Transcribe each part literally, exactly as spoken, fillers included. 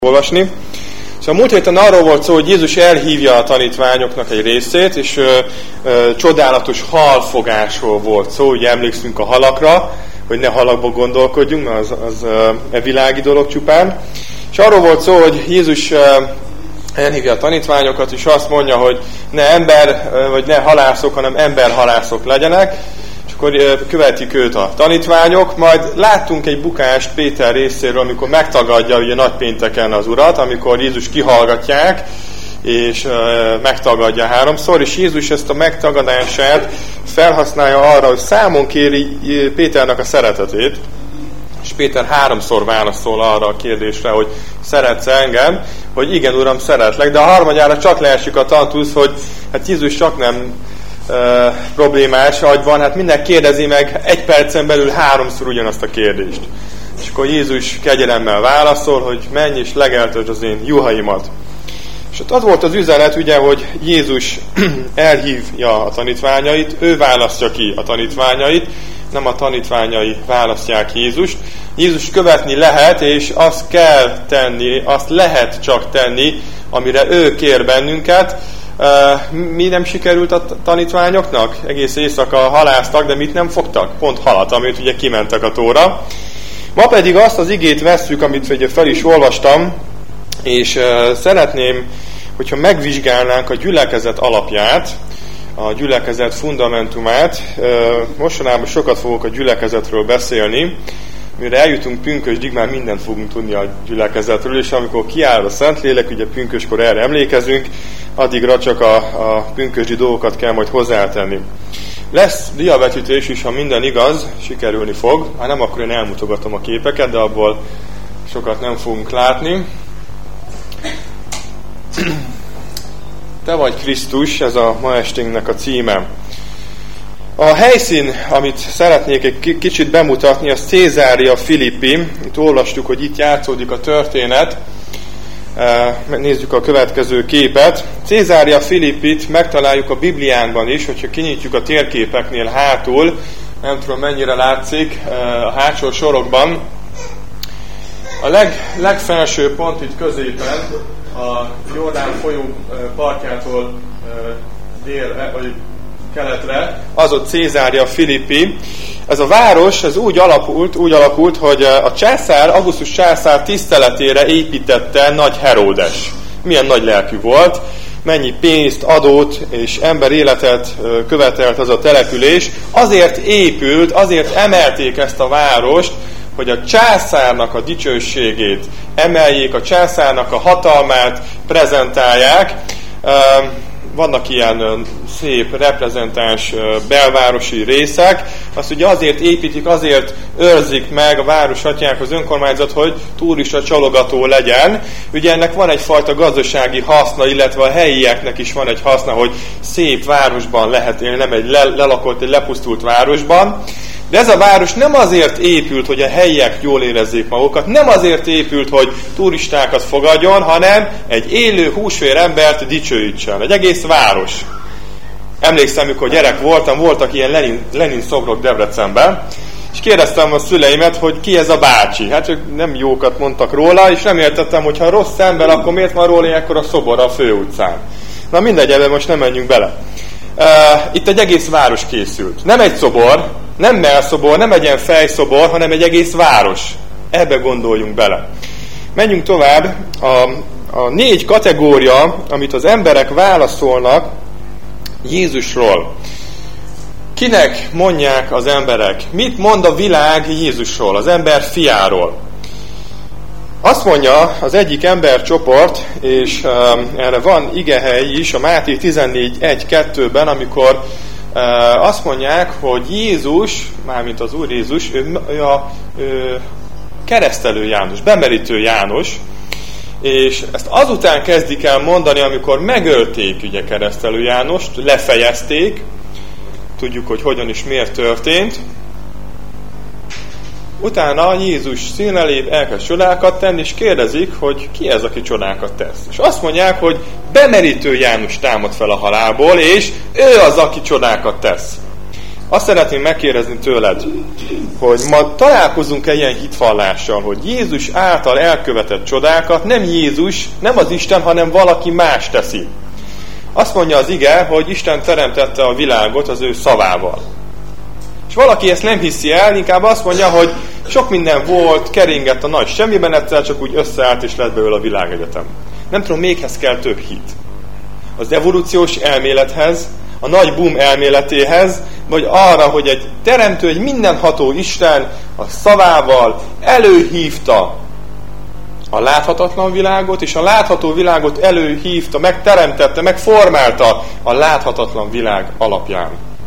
olvasni. Szóval múlt héten arról volt szó, hogy Jézus elhívja a tanítványoknak egy részét, és ö, ö, csodálatos halfogásról volt szó, ugye emlékszünk a halakra, hogy ne halakba gondolkodjunk, mert az, az ö, e világi dolog csupán. És arról volt szó, hogy Jézus ö, elhívja a tanítványokat, és azt mondja, hogy ne ember, ö, vagy ne halászok, hanem emberhalászok legyenek, és akkor ö, követik őt a tanítványok. Majd láttunk egy bukást Péter részéről, amikor megtagadja ugye nagypénteken az Urat, amikor Jézus kihallgatják, és ö, megtagadja háromszor, és Jézus ezt a megtagadását felhasználja arra, hogy számon kéri Péternek a szeretetét, és Péter háromszor válaszol arra a kérdésre, hogy szeretsz engem, hogy igen, Uram, szeretlek, de a harmadjára csak leesik a tantusz, hogy hát Jézus csak nem e, problémás agyban, hát minden kérdezi meg egy percen belül háromszor ugyanazt a kérdést. És akkor Jézus kegyelemmel válaszol, hogy menj és legeltesd az én juhaimat. És ott az volt az üzenet, ugye, hogy Jézus elhívja a tanítványait, ő választja ki a tanítványait, nem a tanítványai választják Jézust. Jézus követni lehet, és azt kell tenni, azt lehet csak tenni, amire ő kér bennünket. Mi nem sikerült a tanítványoknak? Egész éjszaka halásztak, de mit nem fogtak? Pont halat, amit ugye kimentek a tóra. Ma pedig azt az igét vesszük, amit ugye fel is olvastam, és szeretném, hogyha megvizsgálnánk a gyülekezet alapját, a gyülekezet fundamentumát. Mostanában sokat fogok a gyülekezetről beszélni, mire eljutunk pünkösdig, már mindent fogunk tudni a gyülekezetről, és amikor kiáll a Szentlélek, ugye pünköskor erre emlékezünk, addigra csak a, a pünkösdi dolgokat kell majd hozzátenni. Lesz diavetítés is, ha minden igaz, sikerülni fog. Ha nem, akkor én elmutogatom a képeket, de abból sokat nem fogunk látni. Te vagy Krisztus, ez a ma esténknek a címe. A helyszín, amit szeretnék egy kicsit bemutatni, az Cézária Philippi. Itt olvastuk, hogy itt játszódik a történet. Nézzük a következő képet. Cézária Philippit megtaláljuk a Bibliánkban is, hogyha kinyitjuk a térképeknél hátul. Nem tudom, mennyire látszik a hátsó sorokban. A leg, legfelső pont itt középen, a Jordán folyó partjától dél, vagy keletre, az ott Cézária Philippi. Ez a város ez úgy alakult, úgy alakult, hogy a császár, Augustus császár tiszteletére építette Nagy Heródes. Milyen nagy lelkű volt, mennyi pénzt, adót és ember életet követelt az a település. Azért épült, azért emelték ezt a várost, hogy a császárnak a dicsőségét emeljék, a császárnak a hatalmát prezentálják. Vannak ilyen szép, reprezentáns belvárosi részek. Azt ugye azért építik, azért őrzik meg a városatyák, az önkormányzat, hogy turista csalogató legyen. Ugye ennek van egyfajta gazdasági haszna, illetve a helyieknek is van egy haszna, hogy szép városban lehet élni, nem egy lelakott, egy lepusztult városban. De ez a város nem azért épült, hogy a helyiek jól érezzék magukat, nem azért épült, hogy turistákat fogadjon, hanem egy élő húsvér embert dicsőítsen. Egy egész város. Emlékszem, amikor gyerek voltam, voltak ilyen Lenin, Lenin szobrok Debrecenben, és kérdeztem a szüleimet, hogy ki ez a bácsi. Hát ők nem jókat mondtak róla, és nem értettem, hogy ha rossz ember, akkor miért van róla ekkor a szobor a főutcán. Na mindegy, ebben most nem menjünk bele. Uh, itt egy egész város készült. Nem egy szobor, nem mellszobor, nem egy ilyen fejszobor, hanem egy egész város. Ebbe gondoljunk bele. Menjünk tovább. A, a négy kategória, amit az emberek válaszolnak Jézusról. Kinek mondják az emberek? Mit mond a világ Jézusról, az ember fiáról? Azt mondja az egyik embercsoport, és um, erre van igehely is, a Máté tizennégy egy kettőben, amikor uh, azt mondják, hogy Jézus, mármint az Úr Jézus, ő, ő a ő, keresztelő János, bemerítő János, és ezt azután kezdik el mondani, amikor megölték ugye keresztelő Jánost, lefejezték, tudjuk, hogy hogyan és miért történt. Utána Jézus színelébb elkezd csodákat tenni, és kérdezik, hogy ki ez, aki csodákat tesz. És azt mondják, hogy bemerítő János támad fel a halálból, és ő az, aki csodákat tesz. Azt szeretném megkérdezni tőled, hogy ma találkozunk-e ilyen hitvallással, hogy Jézus által elkövetett csodákat nem Jézus, nem az Isten, hanem valaki más teszi. Azt mondja az ige, hogy Isten teremtette a világot az ő szavával. És valaki ezt nem hiszi el, inkább azt mondja, hogy sok minden volt, keringett a nagy semmiben, egyszer csak úgy összeállt és lett belőle a világegyetem. Nem tudom, méghez kell több hit. Az evolúciós elmélethez, a nagy boom elméletéhez, vagy arra, hogy egy teremtő, egy mindenható Isten a szavával előhívta a láthatatlan világot, és a látható világot előhívta, megteremtette, megformálta a láthatatlan világ alapján.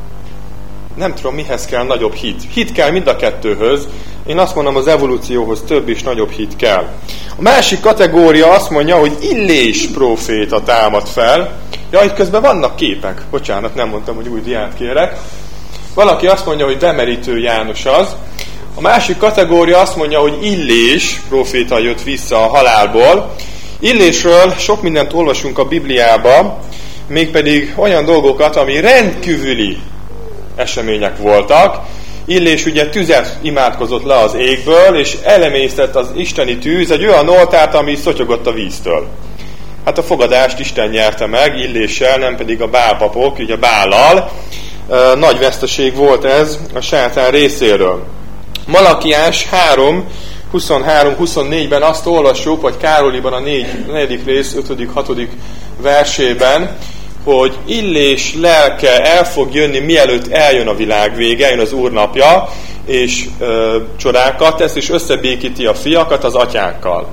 Nem tudom, mihez kell nagyobb hit. Hit kell mind a kettőhöz. Én azt mondom, az evolúcióhoz több és nagyobb hit kell. A másik kategória azt mondja, hogy Illés próféta támad fel. Ja, itt közben vannak képek. Bocsánat, nem mondtam, hogy új diát kérek. Valaki azt mondja, hogy Bemerítő János az. A másik kategória azt mondja, hogy Illés próféta jött vissza a halálból. Illésről sok mindent olvasunk a Bibliába, mégpedig olyan dolgokat, ami rendkívüli események voltak. Illés ugye tüzet imádkozott le az égből, és elemésztett az isteni tűz egy olyan oltárt, ami szotyogott a víztől. Hát a fogadást Isten nyerte meg, Illéssel, nem pedig a bálpapok, ugye a bállal. Nagy veszteség volt ez a sátán részéről. Malakiás három, huszonhárom huszonnégyben azt olvassuk, vagy Károliban a negyedik rész, ötödik hatodik versében, hogy Illés lelke el fog jönni, mielőtt eljön a világ vége, jön az Úr napja, és ö, csodákat tesz, és összebékíti a fiakat az atyákkal.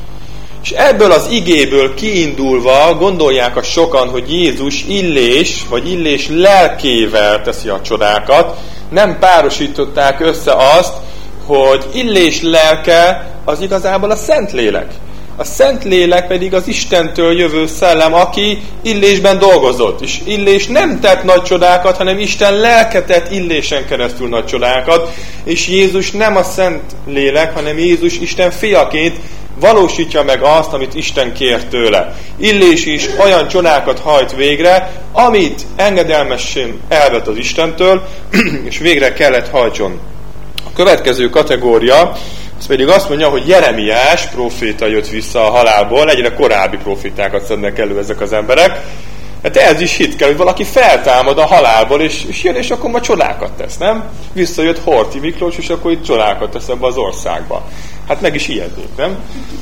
És ebből az igéből kiindulva gondolják a sokan, hogy Jézus Illés, vagy Illés lelkével teszi a csodákat. Nem párosították össze azt, hogy Illés lelke az igazából a Szentlélek. A Szentlélek pedig az Istentől jövő szellem, aki Illésben dolgozott. És Illés nem tett nagy csodákat, hanem Isten lelke tett Illésen keresztül nagy csodákat. És Jézus nem a Szentlélek, hanem Jézus Isten fiaként valósítja meg azt, amit Isten kér tőle. Illés is olyan csodákat hajt végre, amit engedelmesen elvett az Istentől, és végre kellett hajtson. A következő kategória, az pedig azt mondja, hogy Jeremiás próféta jött vissza a halálból, egyre korábbi prófétákat szednek elő ezek az emberek. Hát ez is hit kell, hogy valaki feltámad a halálból, és, és jön, és akkor ma csodákat tesz, nem? Visszajött Horthy Miklós, és akkor itt csodákat tesz ebbe az országba. Hát meg is ijednék, nem?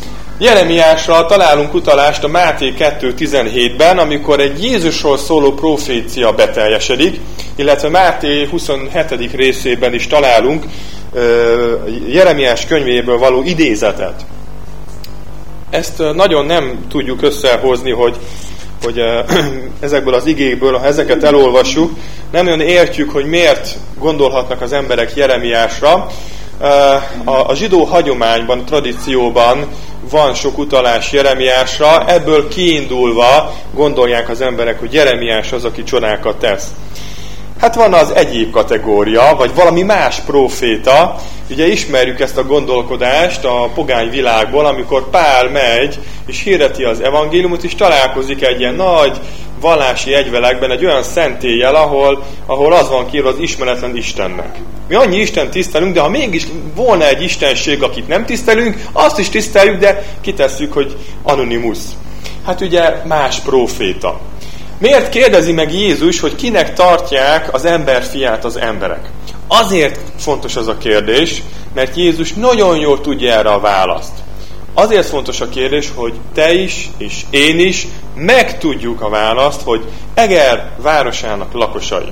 Jeremiásra találunk utalást a Máté kettő tizenhétben, amikor egy Jézusról szóló profécia beteljesedik, illetve Máté huszonhetedik részében is találunk uh, Jeremiás könyvéből való idézetet. Ezt uh, nagyon nem tudjuk összehozni, hogy, hogy uh, ezekből az igékből, ha ezeket elolvassuk, nem olyan értjük, hogy miért gondolhatnak az emberek Jeremiásra. A zsidó hagyományban, tradícióban van sok utalás Jeremiásra, ebből kiindulva gondolják az emberek, hogy Jeremiás az, aki csodákat tesz. Hát van az egyéb kategória, vagy valami más próféta. Ugye ismerjük ezt a gondolkodást a pogány világból, amikor Pál megy, és hirdeti az evangéliumot, és találkozik egy ilyen nagy vallási egyvelekben egy olyan szentéllyel, ahol, ahol az van kiírva az ismeretlen Istennek. Mi annyi Isten tisztelünk, de ha mégis volna egy istenség, akit nem tisztelünk, azt is tiszteljük, de kitesszük, hogy anonimus. Hát ugye más próféta. Miért kérdezi meg Jézus, hogy kinek tartják az emberfiát az emberek? Azért fontos az a kérdés, mert Jézus nagyon jól tudja erre a választ. Azért fontos a kérdés, hogy te is, és én is megtudjuk a választ, hogy Eger városának lakosai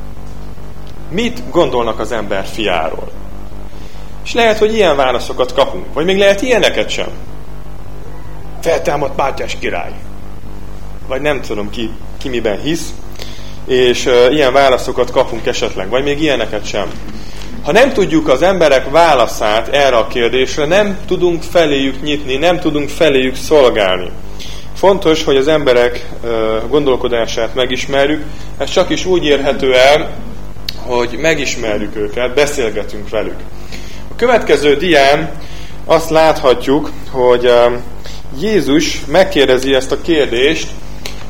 mit gondolnak az ember fiáról. És lehet, hogy ilyen válaszokat kapunk, vagy még lehet ilyeneket sem. Feltámadt Mátyás király. Vagy nem tudom ki, ki miben hisz, és uh, ilyen válaszokat kapunk esetleg, vagy még ilyeneket sem. Ha nem tudjuk az emberek válaszát erre a kérdésre, nem tudunk feléjük nyitni, nem tudunk feléjük szolgálni. Fontos, hogy az emberek uh, gondolkodását megismerjük, ez csak is úgy érhető el, hogy megismerjük őket, beszélgetünk velük. A következő dián azt láthatjuk, hogy uh, Jézus megkérdezi ezt a kérdést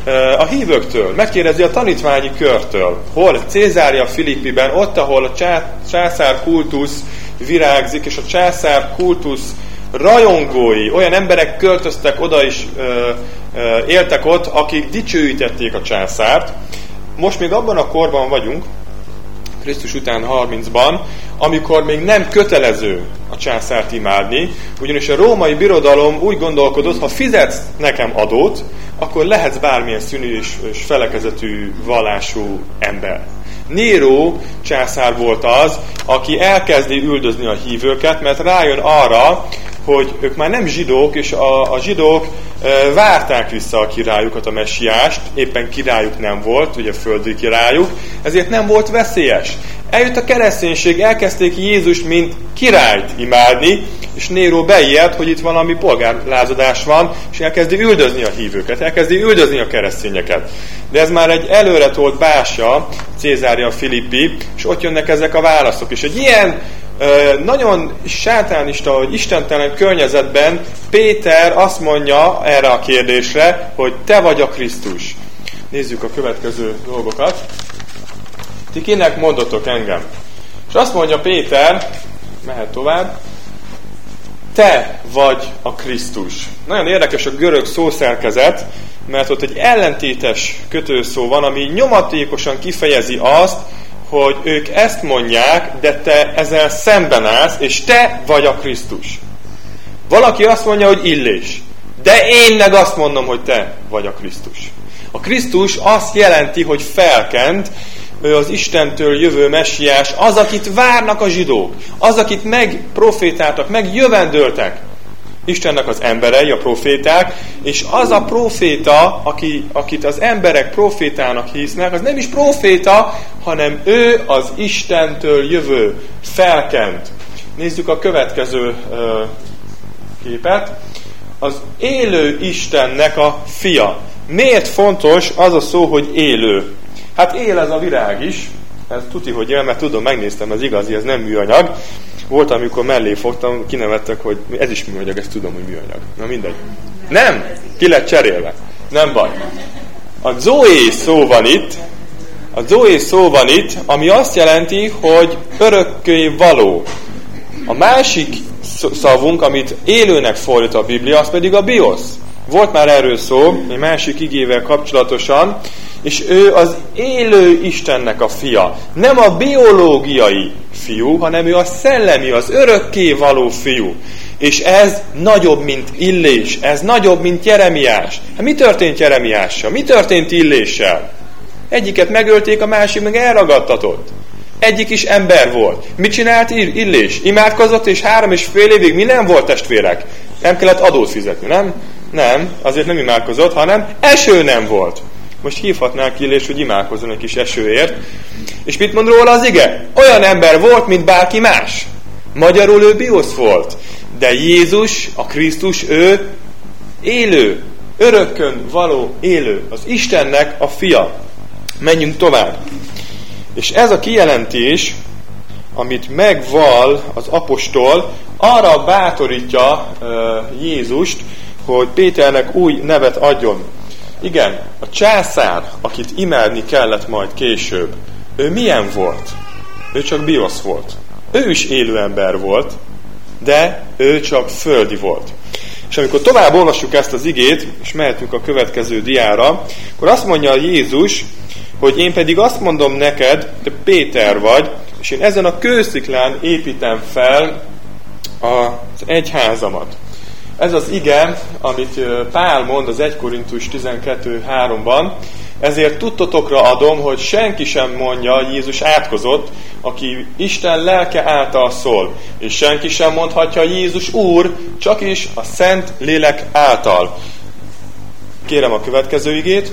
a hívőktől, megkérdezi a tanítványi körtől, hol Cézária Filippiben, ott, ahol a császár kultusz virágzik, és a császár kultusz rajongói, olyan emberek költöztek oda is, ö, ö, éltek ott, akik dicsőítették a császárt. Most még abban a korban vagyunk, Krisztus után harmincban, amikor még nem kötelező a császárt imádni, ugyanis a római birodalom úgy gondolkodott, ha fizetsz nekem adót, akkor lehetsz bármilyen színű és, és felekezetű vallású ember. Néró császár volt az, aki elkezdi üldözni a hívőket, mert rájön arra, hogy ők már nem zsidók, és a, a zsidók e, várták vissza a királyukat, a messiást, éppen királyuk nem volt, ugye földi királyuk, ezért nem volt veszélyes. Eljött a kereszténység, elkezdték Jézust, mint királyt imádni, és Néró beijedt, hogy itt valami polgárlázadás van, és elkezdi üldözni a hívőket, elkezdi üldözni a keresztényeket. De ez már egy előretolt bástya, Cézária Filippi, és ott jönnek ezek a válaszok. És egy ilyen nagyon sátánista, vagy istentelen környezetben Péter azt mondja erre a kérdésre, hogy te vagy a Krisztus. Nézzük a következő dolgokat. Ti kinek mondotok engem? És azt mondja Péter, mehet tovább, te vagy a Krisztus. Nagyon érdekes a görög szószerkezet, mert ott egy ellentétes kötőszó van, ami nyomatékosan kifejezi azt, hogy ők ezt mondják, de te ezzel szemben állsz, és te vagy a Krisztus. Valaki azt mondja, hogy Illés, de én meg azt mondom, hogy te vagy a Krisztus. A Krisztus azt jelenti, hogy felkent, ő az Istentől jövő messiás, az, akit várnak a zsidók, az, akit megprofétáltak, megjövendöltek. Istennek az emberei, a proféták, és az a proféta, aki, akit az emberek profétának hisznek, az nem is proféta, hanem ő az Istentől jövő, felkent. Nézzük a következő uh, képet. Az élő Istennek a fia. Miért fontos az a szó, hogy élő? Hát él ez a virág is, ez tuti, hogy él, mert tudom, megnéztem, ez igazi, ez nem műanyag. Volt, amikor mellé fogtam, kinevettek, hogy ez is műanyag, ezt tudom, hogy műanyag. Na mindegy. Nem! Ki lett cserélve. Nem baj. A zoé szó van itt, a zoé szó van itt, ami azt jelenti, hogy örökké való. A másik szavunk, amit élőnek fordít a Biblia, az pedig a biosz. Volt már erről szó, egy másik igével kapcsolatosan, és ő az élő Istennek a fia. Nem a biológiai fiú, hanem ő a szellemi, az örökké való fiú. És ez nagyobb, mint Illés, ez nagyobb, mint Jeremiás. Hát mi történt Jeremiással? Mi történt Illéssel? Egyiket megölték, a másik meg elragadtatott. Egyik is ember volt. Mit csinált Illés? Imádkozott, és három és fél évig mi nem volt, testvérek? Nem kellett adót fizetni, nem? Nem, azért nem imádkozott, hanem eső nem volt. Most hívhatnánk Illés, hogy imádkozzon egy kis esőért. És mit mond róla az ige? Olyan ember volt, mint bárki más. Magyarul ő biosz volt. De Jézus, a Krisztus, ő élő, örökkön való élő. Az Istennek a fia. Menjünk tovább. És ez a kijelentés, amit megval az apostol, arra bátorítja uh, Jézust, hogy Péternek új nevet adjon. Igen, a császár, akit imádni kellett majd később, ő milyen volt? Ő csak biosz volt. Ő is élő ember volt, de ő csak földi volt. És amikor tovább olvassuk ezt az igét, és mehetünk a következő diára, akkor azt mondja Jézus, hogy én pedig azt mondom neked, te Péter vagy, és én ezen a kősziklán építem fel az egyházamat. Ez az ige, amit Pál mond az első Korintus tizenkettő háromban, ezért tudtotokra adom, hogy senki sem mondja, Jézus átkozott, aki Isten lelke által szól, és senki sem mondhatja Jézus Úr, csak is a Szent Lélek által. Kérem a következő igét.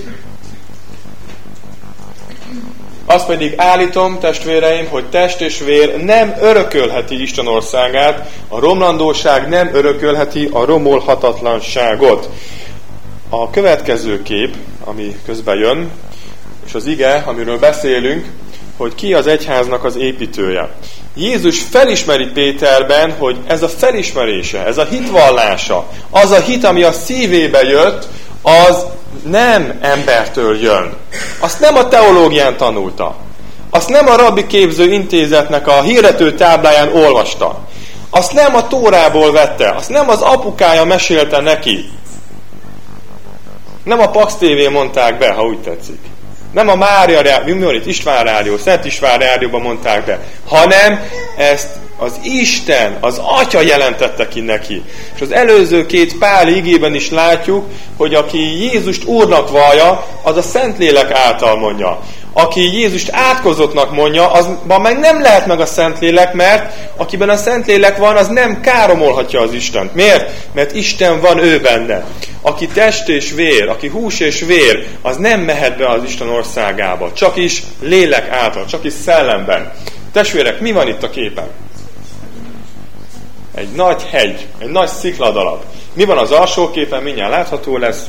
Azt pedig állítom, testvéreim, hogy test és vér nem örökölheti Isten országát, a romlandóság nem örökölheti a romolhatatlanságot. A következő kép, ami közben jön, és az ige, amiről beszélünk, hogy ki az egyháznak az építője. Jézus felismeri Péterben, hogy ez a felismerése, ez a hitvallása, az a hit, ami a szívébe jött, az nem embertől jön. Azt nem a teológián tanulta. Azt nem a rabbi képző intézetnek a hirdető tábláján olvasta. Azt nem a Tórából vette. Azt nem az apukája mesélte neki. Nem a Pax té vén mondták be, ha úgy tetszik. Nem a Mária Rádió, mi van itt? István Rádió, Szent István Rádióban mondták be. Hanem ezt az Isten, az Atya jelentette ki neki. És az előző két Pál igében is látjuk, hogy aki Jézust Úrnak vallja, az a Szentlélek által mondja. Aki Jézust átkozottnak mondja, azban meg nem lehet meg a Szentlélek, mert akiben a Szentlélek van, az nem káromolhatja az Istent. Miért? Mert Isten van ő benne. Aki test és vér, aki hús és vér, az nem mehet be az Isten országába. Csak is lélek által, csak is szellemben. Testvérek, mi van itt a képen? Egy nagy hegy, egy nagy szikladarab. Mi van az alsó képen? Mindjárt látható lesz.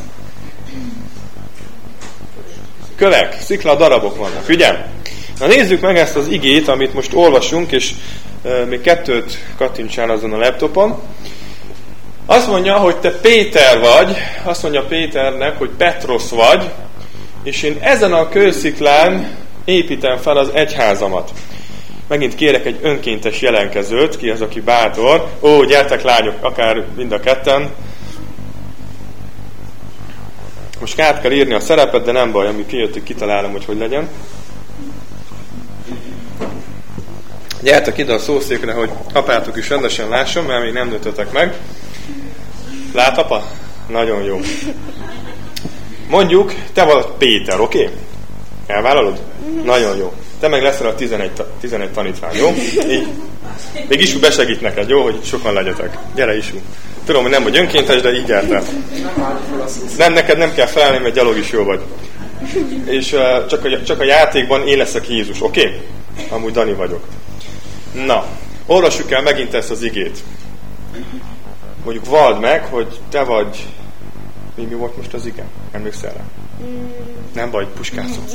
Kövek, szikladarabok vannak, ugye? Na nézzük meg ezt az igét, amit most olvasunk, és e, még kettőt kattintsál azon a laptopon. Azt mondja, hogy te Péter vagy, azt mondja Péternek, hogy Petrosz vagy, és én ezen a kősziklán építem fel az egyházamat. Megint kérek egy önkéntes jelenkezőt, ki az, aki bátor. Ó, gyertek lányok, akár mind a ketten. Most át kell írni a szerepet, de nem baj, ami kijöttük, kitalálom, hogy hogy legyen. Gyertek ide a szószékre, hogy apátok is rendesen lásson, mert még nem nőttetek meg. Lát, apa? Nagyon jó. Mondjuk, te vagy Péter, oké? Okay? Elvállalod? Nagyon jó. Te meg leszel a tizenegy, tizenegy tanítvány, jó? Így. Még Isu besegít neked, jó? Hogy sokan legyetek. Gyere, Isu. Tudom, hogy nem vagy önkéntes, de így gyertem. Nem, neked nem kell felelni, mert gyalog is jó vagy. És uh, csak, a, csak a játékban én leszek Jézus, oké? Okay? Amúgy Dani vagyok. Na, olvassuk el megint ezt az igét. Mondjuk vald meg, hogy te vagy... Mi, mi volt most az ige? Emlékszel rá? Nem baj, puskázhatsz.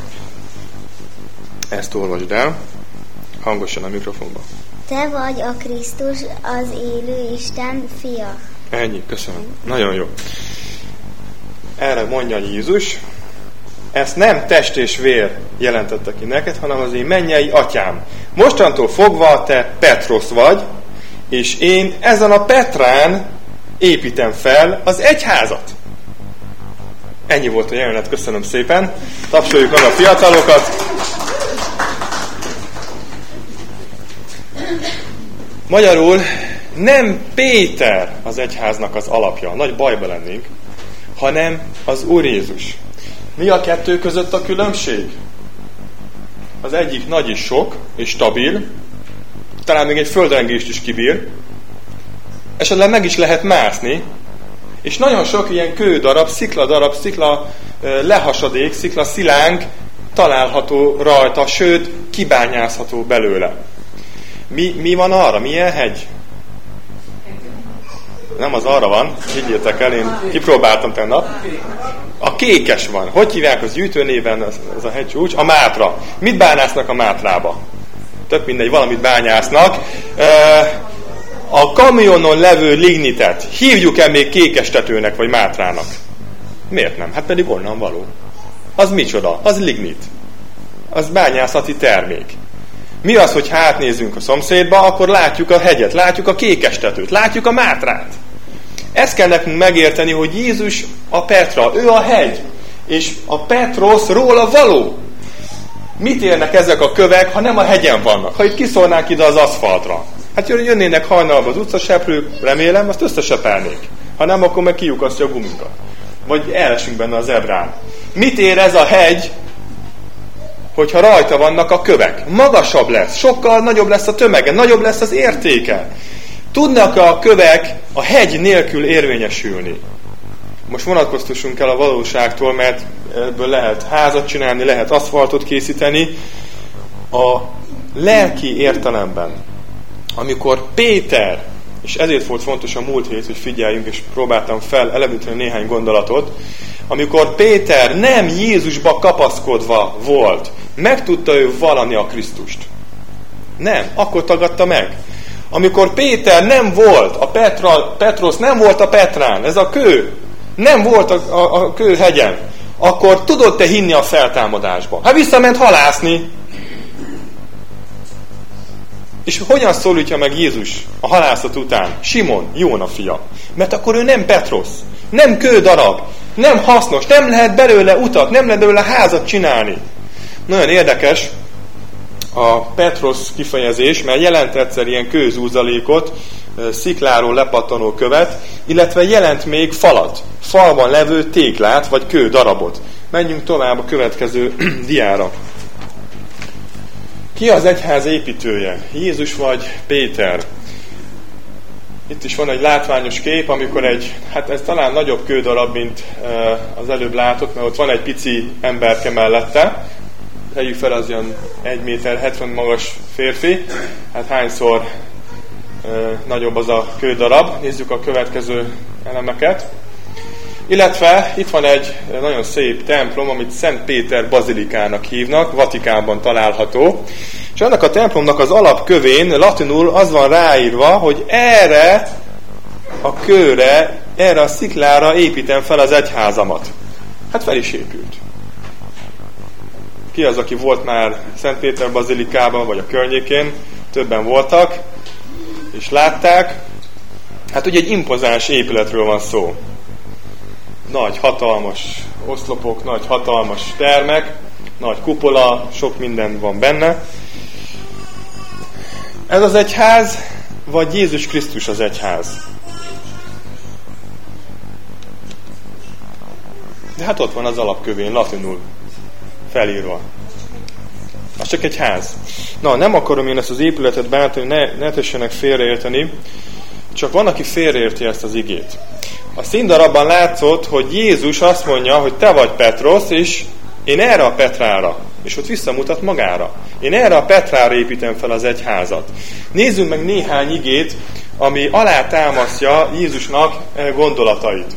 Ezt olvasd el. Hangosan a mikrofonba. Te vagy a Krisztus, az élő Isten fia. Ennyi, köszönöm. Nagyon jó. Erre mondja Jézus, ezt nem test és vér jelentette ki neked, hanem az én mennyei atyám. Mostantól fogva te Petrosz vagy, és én ezen a Petrán építem fel az egyházat. Ennyi volt a jelenet, köszönöm szépen. Tapsoljuk meg a fiatalokat. Magyarul nem Péter az egyháznak az alapja, nagy bajba lennénk, hanem az Úr Jézus. Mi a kettő között a különbség? Az egyik nagy és sok, és stabil, talán még egy földrengést is kibír, esetleg meg is lehet mászni, és nagyon sok ilyen kődarab, szikladarab, szikla lehasadék, szikla szilánk található rajta, sőt, kibányázható belőle. Mi, mi van arra? Milyen hegy? Nem az arra van, higgyétek el, én kipróbáltam tegnap. A kékes van. Hogy hívják az gyűjtőnéven az, az a hegycsúcs? A Mátra. Mit bányásznak a Mátrába? Tök mindegy, valamit bányásznak. A kamionon levő lignitet hívjuk-e még kékestetőnek vagy Mátrának? Miért nem? Hát pedig onnan való. Az micsoda? Az lignit. Az bányászati termék. Mi az, hogy hátnézünk a szomszédba, akkor látjuk a hegyet, látjuk a kékestetőt, látjuk a Mátrát. Ezt kell nekünk megérteni, hogy Jézus a Petra, ő a hegy, és a Petrosz róla való. Mit érnek ezek a kövek, ha nem a hegyen vannak? Ha itt kiszólnánk ide az aszfaltra. Hát jönnének hajnalba az utcaseprők, remélem, azt összesepelnék. Ha nem, akkor meg kiukasztja a guminkat. Vagy elesünk benne a zebrán. Mit ér ez a hegy, hogyha rajta vannak a kövek? Magasabb lesz, sokkal nagyobb lesz a tömege, nagyobb lesz az értéke. Tudnak a kövek a hegy nélkül érvényesülni? Most vonatkoztassunk el a valóságtól, mert ebből lehet házat csinálni, lehet aszfaltot készíteni. A lelki értelemben, amikor Péter, és ezért volt fontos a múlt hét, hogy figyeljünk, és próbáltam fel eleveníteni néhány gondolatot, amikor Péter nem Jézusba kapaszkodva volt, meg tudta ő vallani a Krisztust. Nem, akkor tagadta meg. Amikor Péter nem volt, a Petra, Petrosz nem volt a Petrán, ez a kő, nem volt a, a, a kőhegyen, akkor tudod te hinni a feltámadásba? Hát visszament halászni. És hogyan szólítja meg Jézus a halászat után? Simon, Jóna fia. Mert akkor ő nem Petrosz, nem kődarab, nem hasznos, nem lehet belőle utat, nem lehet belőle házat csinálni. Nagyon érdekes a Petrosz kifejezés, mert jelent egyszer ilyen kőzúzalékot, szikláról lepattanó követ, illetve jelent még falat, falban levő téglát, vagy kődarabot. Menjünk tovább a következő diára. Ki az egyház építője? Jézus vagy Péter? Itt is van egy látványos kép, amikor egy, hát ez talán nagyobb kődarab, mint az előbb látott, mert ott van egy pici emberke mellette. Tegyük fel, az ilyen egy méter hetven magas férfi. Hát hányszor nagyobb az a kődarab? Nézzük a következő elemeket. Illetve itt van egy nagyon szép templom, amit Szent Péter bazilikának hívnak, Vatikánban található. És annak a templomnak az alapkövén latinul az van ráírva, hogy erre a kőre, erre a sziklára építem fel az egyházamat. Hát fel is épült. Ki az, aki volt már Szent Péter bazilikában, vagy a környékén? Többen voltak, és látták. Hát ugye egy impozáns épületről van szó. Nagy, hatalmas oszlopok, nagy, hatalmas termek, nagy kupola, sok minden van benne. Ez az egyház, vagy Jézus Krisztus az egyház? De hát ott van az alapkövén, latinul felírva. Az csak egy ház. Na, nem akarom én ezt az épületet bántani, ne, ne tessenek félreérteni, csak van, aki félreérti ezt az igét. A színdarabban látszott, hogy Jézus azt mondja, hogy te vagy Petrosz, és én erre a Petrára, és ott visszamutat magára. Én erre a Petrára építem fel az egyházat. Nézzünk meg néhány igét, ami alátámasztja Jézusnak gondolatait.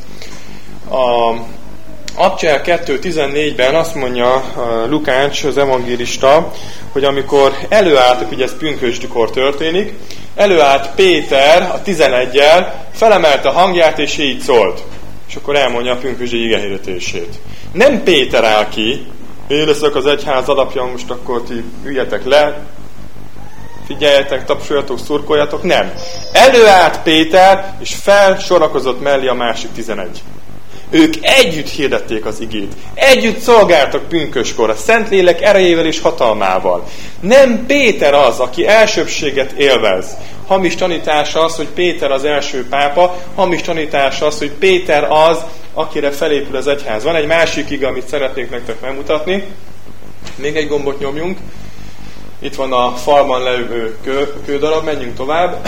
A Abcsel kettő tizennégyben azt mondja Lukács, az evangélista, hogy amikor előálltak, ugye ez pünkösdikor történik, előállt Péter a tizeneggyel, felemelte a hangját, és így szólt. És akkor elmondja a pünkösdi igehirdetését. Nem Péter áll ki, én leszek az egyház alapja, most akkor ti üljetek le, figyeljetek, tapsoljatok, szurkoljatok. Nem. Előállt Péter, és felsorakozott mellé a másik tizenegy. Ők együtt hirdették az igét. Együtt szolgáltak pünköskor, a Szentlélek erejével és hatalmával. Nem Péter az, aki elsőbbséget élvez. Hamis tanítása az, hogy Péter az első pápa, hamis tanítása az, hogy Péter az, akire felépül az egyház. Van egy másik ige, amit szeretnék nektek megmutatni. Még egy gombot nyomjunk. Itt van a falban levő kő, kődarab, menjünk tovább.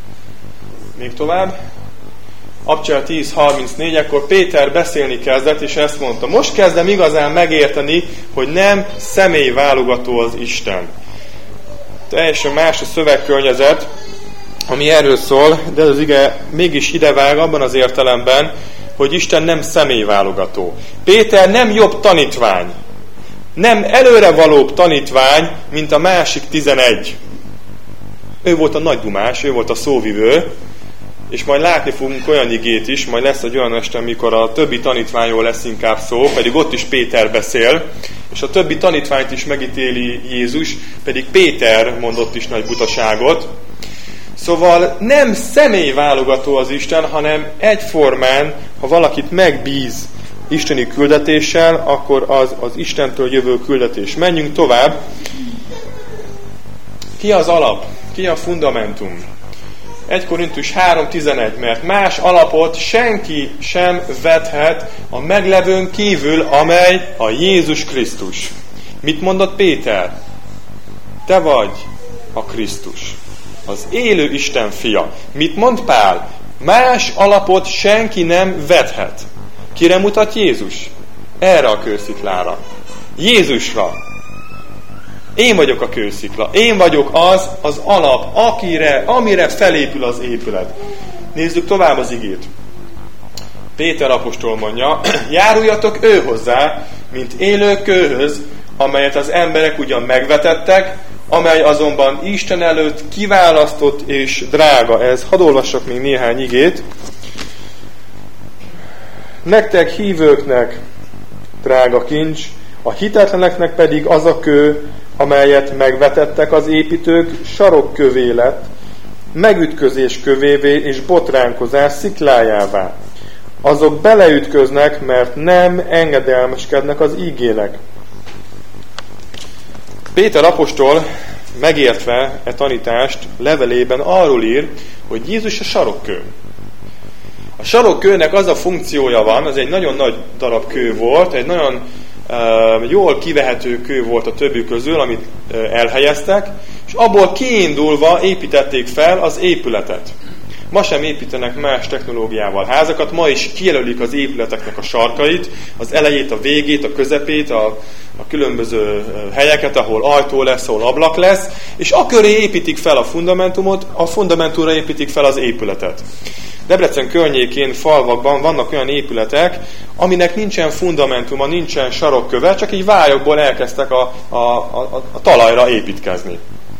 Még tovább. Abcsel tíz harmincnégy, akkor Péter beszélni kezdett, és ezt mondta: most kezdem igazán megérteni, hogy nem személyválogató az Isten. Teljesen más a szövegkörnyezet, ami erről szól, de az ige mégis idevág abban az értelemben, hogy Isten nem személyválogató. Péter nem jobb tanítvány, nem előrevalóbb tanítvány, mint a másik tizenegy. Ő volt a nagy dumás, ő volt a szóvivő, és majd látni fogunk olyan igét is, majd lesz egy olyan este, amikor a többi tanítványról lesz inkább szó, pedig ott is Péter beszél, és a többi tanítványt is megítéli Jézus, pedig Péter mondott is nagy butaságot. Szóval nem személyválogató az Isten, hanem egyformán, ha valakit megbíz isteni küldetéssel, akkor az az Istentől jövő küldetés. Menjünk tovább. Ki az alap? Ki a fundamentum? egy Korintus három tizenegy, mert más alapot senki sem vethet a meglevőn kívül, amely a Jézus Krisztus. Mit mondott Péter? Te vagy a Krisztus, az élő Isten fia. Mit mond Pál? Más alapot senki nem vethet. Kire mutat Jézus? Erre a kősziklára. Jézusra. Én vagyok a kőszikla. Én vagyok az az alap, akire, amire felépül az épület. Nézzük tovább az igét. Péter apostol mondja: járuljatok ő hozzá, mint élő kőhöz, amelyet az emberek ugyan megvetettek, amely azonban Isten előtt kiválasztott és drága. Ez, hadd olvassak még néhány igét. Nektek hívőknek drága kincs, a hitetleneknek pedig az a kő, amelyet megvetettek az építők, sarokkövé lett, megütközés kövévé és botránkozás sziklájává. Azok beleütköznek, mert nem engedelmeskednek az ígének. Péter apostol megértve e tanítást levelében arról ír, hogy Jézus a sarokkő. A sarokkőnek az a funkciója van, az egy nagyon nagy darab kő volt, egy nagyon uh, jól kivehető kő volt a többi közül, amit uh, elhelyeztek, és abból kiindulva építették fel az épületet. Ma sem építenek más technológiával házakat, ma is kijelölik az épületeknek a sarkait, az elejét, a végét, a közepét, a, a különböző helyeket, ahol ajtó lesz, ahol ablak lesz, és aköré építik fel a fundamentumot, a fundamentumra építik fel az épületet. Debrecen környékén, falvakban vannak olyan épületek, aminek nincsen fundamentuma, nincsen sarokköve, csak így vályokból elkezdtek a, a, a, a talajra építkezni.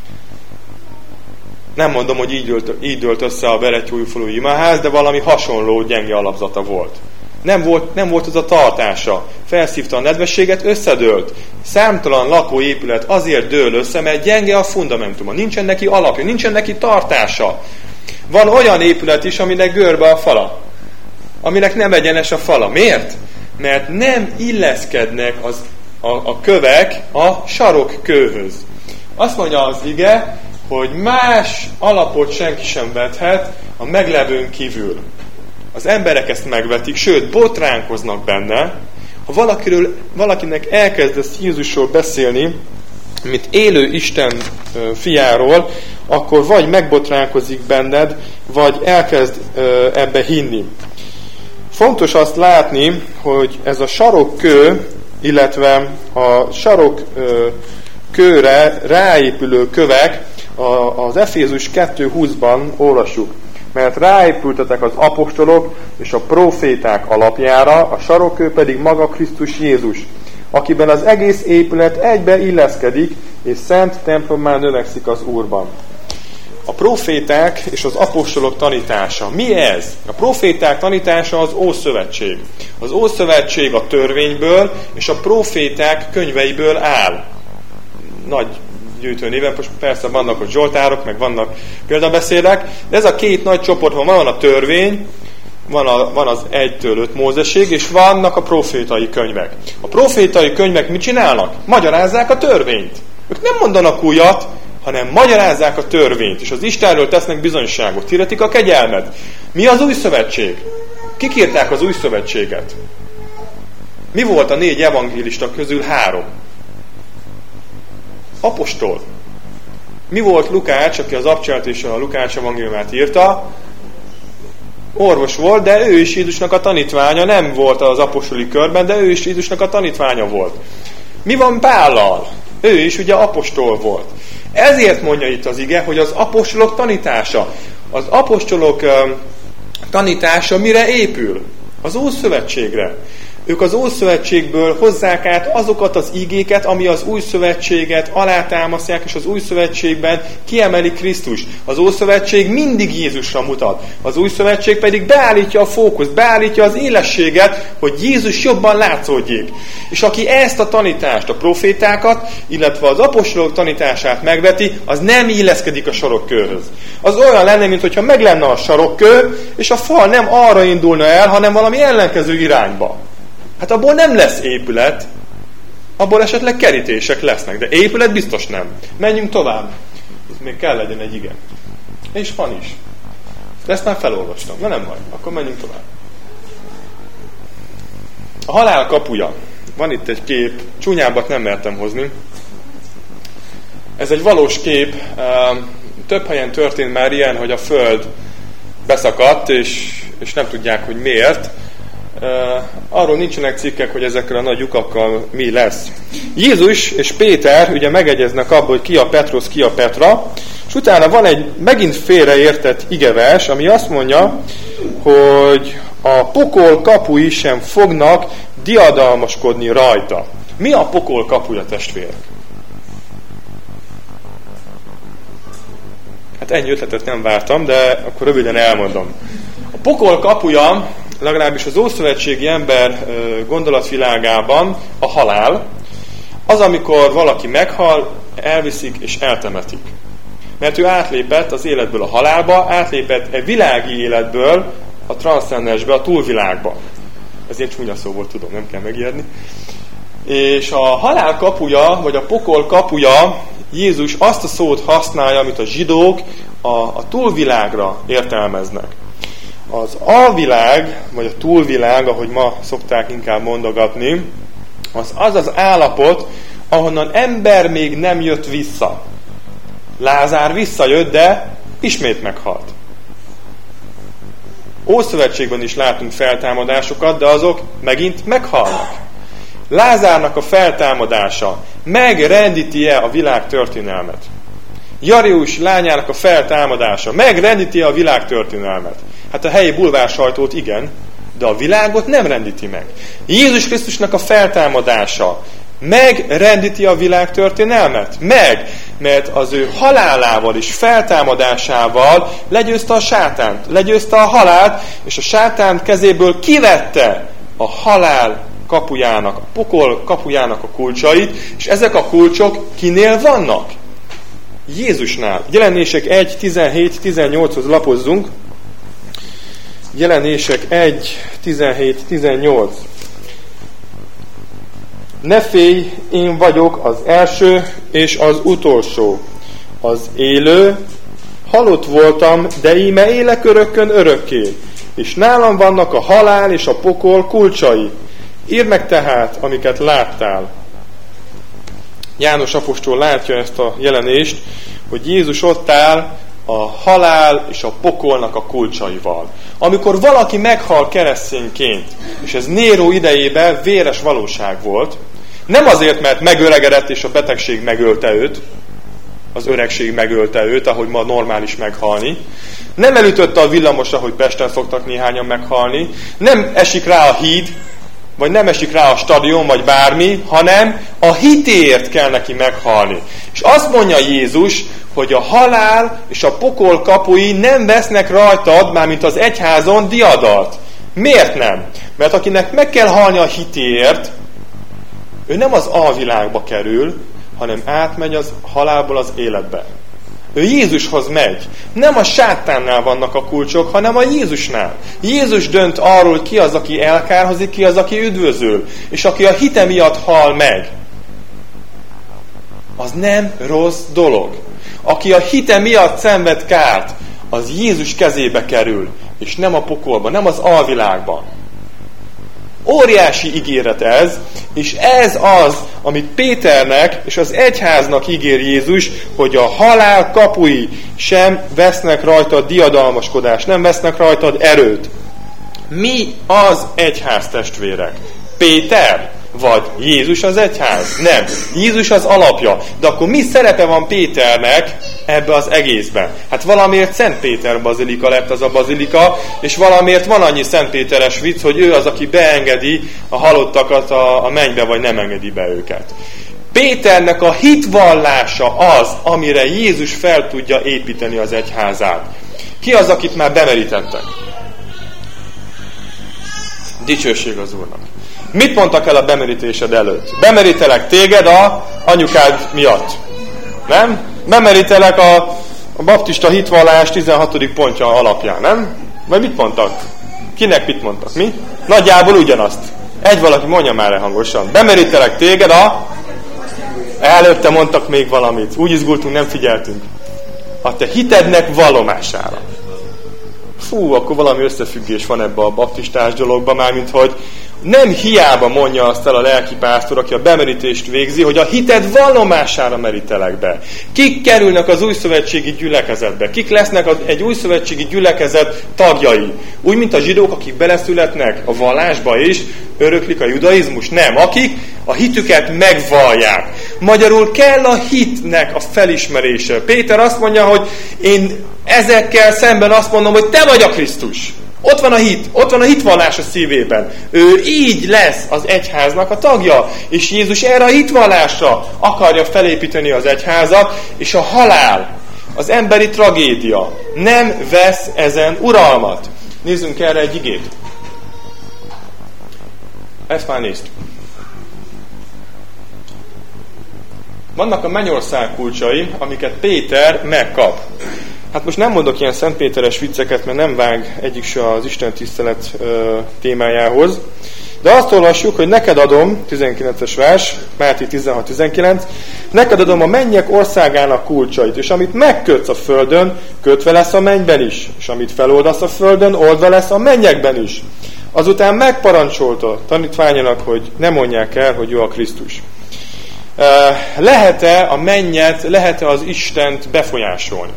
Nem mondom, hogy így dőlt, így dőlt össze a Berettyóújfalu imaház, de valami hasonló gyenge alapzata volt. Nem volt, nem volt az a tartása. Felszívta a nedvességet, összedőlt. Számtalan lakóépület azért dől össze, mert gyenge a fundamentuma. Nincsen neki alapja, nincsen neki tartása. Van olyan épület is, aminek görbe a fala. Aminek nem egyenes a fala. Miért? Mert nem illeszkednek az, a, a kövek a sarokkőhöz. Azt mondja az ige, hogy más alapot senki sem vethet a meglevőn kívül. Az emberek ezt megvetik, sőt, botránkoznak benne. Ha valakiről, valakinek elkezdesz Jézusról beszélni, mint élő Isten fiáról, akkor vagy megbotránkozik benned, vagy elkezd ebbe hinni. Fontos azt látni, hogy ez a sarokkő, illetve a sarokkőre ráépülő kövek, az Efézus kettő húszban olvassuk. Mert ráépültetek az apostolok és a proféták alapjára, a sarokkő pedig maga Krisztus Jézus, akiben az egész épület egybe illeszkedik, és szent templommal növekszik az Úrban. A proféták és az apostolok tanítása. Mi ez? A proféták tanítása az Ószövetség. Az Ószövetség a törvényből és a proféták könyveiből áll. Nagy gyűjtő néven, persze vannak ott zsoltárok, meg vannak példabeszédek, de ez a két nagy csoport van, van a törvény, van, a, van az egytől öt Mózesig, és vannak a profétai könyvek. A profétai könyvek mit csinálnak? Magyarázzák a törvényt. Ők nem mondanak újat, hanem magyarázzák a törvényt, és az Istenről tesznek bizonyságot, hirdetik a kegyelmet. Mi az új szövetség? Kik írták az új szövetséget? Mi volt a négy evangélista közül három? Apostol. Mi volt Lukács, aki az abcselt és a Lukács evangéliumát írta? Orvos volt, de ő is Jézusnak a tanítványa, nem volt az apostoli körben, de ő is Jézusnak a tanítványa volt. Mi van Pállal? Ő is ugye apostol volt. Ezért mondja itt az ige, hogy az apostolok tanítása. Az apostolok uh, tanítása mire épül? Az Ószövetségre. Ők az Ószövetségből hozzák át azokat az igéket, ami az Új Szövetséget alátámasztják, és az Új Szövetségben kiemeli Krisztus. Az Ószövetség mindig Jézusra mutat. Az Új Szövetség pedig beállítja a fókuszt, beállítja az élességet, hogy Jézus jobban látszódjék. És aki ezt a tanítást, a profétákat, illetve az apostolok tanítását megveti, az nem illeszkedik a sarokkőhöz. Az olyan lenne, mintha meg lenne a sarokkő, és a fal nem arra indulna el, hanem valami ellenkező irányba. Hát abból nem lesz épület, abból esetleg kerítések lesznek, de épület biztos nem. Menjünk tovább. Itt még kell legyen egy igen. És van is. De ezt már felolvastam. Na nem baj, akkor menjünk tovább. A halál kapuja. Van itt egy kép, csúnyábbat nem mertem hozni. Ez egy valós kép. Több helyen történt már ilyen, hogy a föld beszakadt, és, és nem tudják, hogy miért. Uh, arról nincsenek cikkek, hogy ezekkel a nagy lyukakkal mi lesz. Jézus és Péter ugye megegyeznek abban, hogy ki a Petros, ki a Petra, és utána van egy megint félreértett igevers, ami azt mondja, hogy a pokol kapui sem fognak diadalmaskodni rajta. Mi a pokol kapuja, testvérek? Hát ennyi ötletet nem vártam, de akkor röviden elmondom. A pokol kapuja legalábbis az ószövetségi ember gondolatvilágában a halál, az, amikor valaki meghal, elviszik és eltemetik. Mert ő átlépett az életből a halálba, átlépett egy világi életből a transzcendensbe, a túlvilágba. Ez ilyen csúnya szó volt, tudom, nem kell megijedni. És a halál kapuja, vagy a pokol kapuja, Jézus azt a szót használja, amit a zsidók a, a túlvilágra értelmeznek. Az alvilág, vagy a túlvilág, ahogy ma szokták inkább mondogatni, az az az állapot, ahonnan ember még nem jött vissza. Lázár visszajött, de ismét meghalt. Ószövetségben is látunk feltámadásokat, de azok megint meghalnak. Lázárnak a feltámadása megrendíti-e a világ történelmet? Jarius lányának a feltámadása megrendíti-e a világ történelmet? Hát a helyi bulvár sajtót igen, de a világot nem rendíti meg. Jézus Krisztusnak a feltámadása megrendíti a világ történelmet? Meg! Mert az ő halálával és feltámadásával legyőzte a sátánt, legyőzte a halált, és a sátán kezéből kivette a halál kapujának, a pokol kapujának a kulcsait, és ezek a kulcsok kinél vannak? Jézusnál. Jelenések egy tizenhét tizennyolchoz lapozzunk. Jelenések egy tizenhét tizennyolc. Ne félj, én vagyok az első és az utolsó, az élő, halott voltam, de íme élek örökkön örökké, és nálam vannak a halál és a pokol kulcsai. Írd meg tehát, amiket láttál. János apostol látja ezt a jelenést, hogy Jézus ott áll a halál és a pokolnak a kulcsaival. Amikor valaki meghal keresztényként, és ez Néró idejében véres valóság volt, nem azért, mert megöregedett és a betegség megölte őt, az öregség megölte őt, ahogy ma normális meghalni, nem elütötte a villamos, ahogy Pesten szoktak néhányan meghalni, nem esik rá a híd, vagy nem esik rá a stadion, vagy bármi, hanem a hitéért kell neki meghalni. És azt mondja Jézus, hogy a halál és a pokol kapui nem vesznek rajtad, mármint az egyházon diadalt. Miért nem? Mert akinek meg kell halni a hitéért, ő nem az alvilágba kerül, hanem átmegy az halálból az életbe. Ő Jézushoz megy. Nem a sátánnál vannak a kulcsok, hanem a Jézusnál. Jézus dönt arról, hogy ki az, aki elkárhozik, ki az, aki üdvözöl. És aki a hite miatt hal meg. Az nem rossz dolog. Aki a hite miatt szenved kárt, az Jézus kezébe kerül. És nem a pokolba, nem az alvilágban. Óriási ígéret ez, és ez az, amit Péternek és az egyháznak ígér Jézus, hogy a halál kapui sem vesznek rajtad diadalmaskodást, nem vesznek rajtad erőt. Mi az egyház, testvérek? Péter? Vagy Jézus az egyház? Nem. Jézus az alapja. De akkor mi szerepe van Péternek ebbe az egészben? Hát valamiért Szent Péter bazilika lett az a bazilika, és valamiért van annyi Szent Péteres vicc, hogy ő az, aki beengedi a halottakat a, a mennybe, vagy nem engedi be őket. Péternek a hitvallása az, amire Jézus fel tudja építeni az egyházát. Ki az, akit már bemerítettek? Dicsőség az Úrnak. Mit mondtak el a bemerítésed előtt? Bemerítelek téged a anyukád miatt. Nem? Bemerítelek a, a baptista hitvallás tizenhatodik pontja alapján, nem? Vagy mit mondtak? Kinek mit mondtak? Mi? Nagyjából ugyanazt. Egy valaki mondja már el hangosan. Bemerítelek téged a... Előtte mondtak még valamit. Úgy izgultunk, nem figyeltünk. A te hitednek vallomására. Fú, akkor valami összefüggés van ebbe a baptistás dologba, mármint hogy nem hiába mondja azt el a lelkipásztor, aki a bemerítést végzi, hogy a hited vallomására merítelek be. Kik kerülnek az újszövetségi gyülekezetbe? Kik lesznek az, egy újszövetségi gyülekezet tagjai? Úgy, mint a zsidók, akik beleszületnek a vallásba is, öröklik a judaizmus? Nem. Akik a hitüket megvallják. Magyarul kell a hitnek a felismerése. Péter azt mondja, hogy én ezekkel szemben azt mondom, hogy te vagy a Krisztus. Ott van a hit, ott van a hitvallás a szívében. Ő így lesz az egyháznak a tagja, és Jézus erre a hitvallásra akarja felépíteni az egyházat, és a halál, az emberi tragédia nem vesz ezen uralmat. Nézzünk erre egy igét. Ezt már néztük. Vannak a mennyország kulcsai, amiket Péter megkap. Hát most nem mondok ilyen szentpéteres vicceket, mert nem vág egyik se az Isten tisztelet ö, témájához. De azt olvassuk, hogy neked adom, tizenkilences vers, Máté tizenhat tizenkilenc, neked adom a mennyek országának kulcsait, és amit megkötsz a földön, kötve lesz a mennyben is, és amit feloldasz a földön, oldva lesz a mennyekben is. Azután megparancsolta tanítványának, hogy ne mondják el, hogy ő a Krisztus. Lehet-e a mennyet, lehet-e az Istent befolyásolni?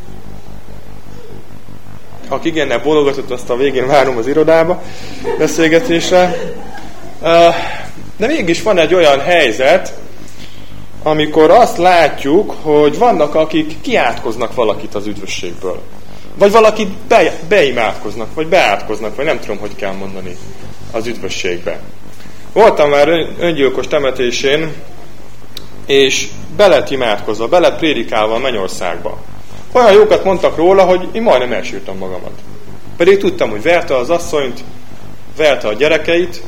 Aki igennel bólogatott, azt a végén várom az irodába beszélgetésre. De mégis van egy olyan helyzet, amikor azt látjuk, hogy vannak, akik kiátkoznak valakit az üdvösségből. Vagy valakit be, beimádkoznak, vagy beátkoznak, vagy nem tudom, hogy kell mondani az üdvösségbe. Voltam már öngyilkos temetésén, és be lett imádkozva, be lett prédikálva a mennyországba. Olyan jókat mondtak róla, hogy én majdnem elsírtam magamat. Pedig tudtam, hogy verte az asszonyt, verte a gyerekeit,